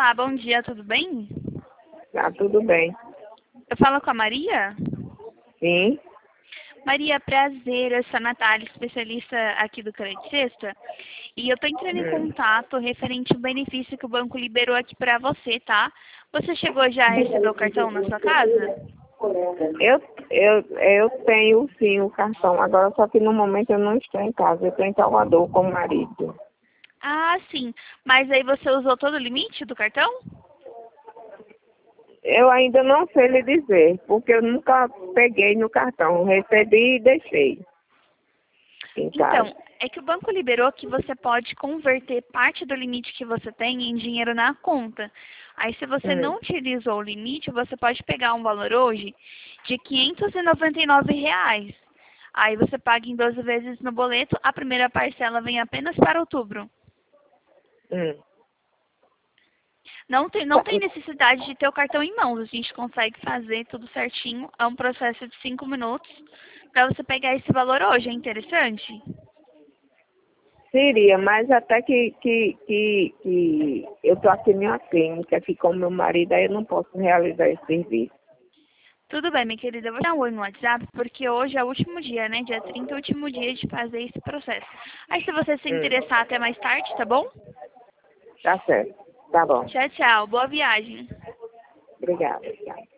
Olá, bom dia, tudo bem? Tá tudo bem. Eu falo com a Maria? Sim. Maria, prazer, eu sou a Natália, especialista aqui do Crédito Sexta. E eu tô entrando em contato referente ao benefício que o banco liberou aqui pra você, tá? Você chegou já a receber o cartão na sua casa? Eu tenho sim o cartão, agora só que no momento eu não estou em casa, eu estou em Salvador com o marido. Ah, sim. Mas aí você usou todo o limite do cartão? Eu ainda não sei lhe dizer, porque eu nunca peguei no cartão, recebi e deixei em casa. Então, é que o banco liberou que você pode converter parte do limite que você tem em dinheiro na conta. Aí, se você não Hum, utilizou o limite, você pode pegar um valor hoje de R$ 599. Aí você paga em 12 vezes no boleto, a primeira parcela vem apenas para outubro. hum. Não tem necessidade de ter o cartão em mãos, a gente consegue fazer tudo certinho, é um processo de 5 minutos para você pegar esse valor hoje, é interessante? Seria, mas até que eu estou aqui em uma clínica, aqui com meu marido, aí eu não posso realizar esse serviço. Tudo bem, minha querida. Eu vou dar um oi no WhatsApp, porque hoje é o último dia, né? Dia 30 é o último dia de fazer esse processo. Aí, se você se Hum. interessar até mais tarde, tá bom? Tá certo, tá bom. Tchau, tchau. Boa viagem. Obrigada. Tchau.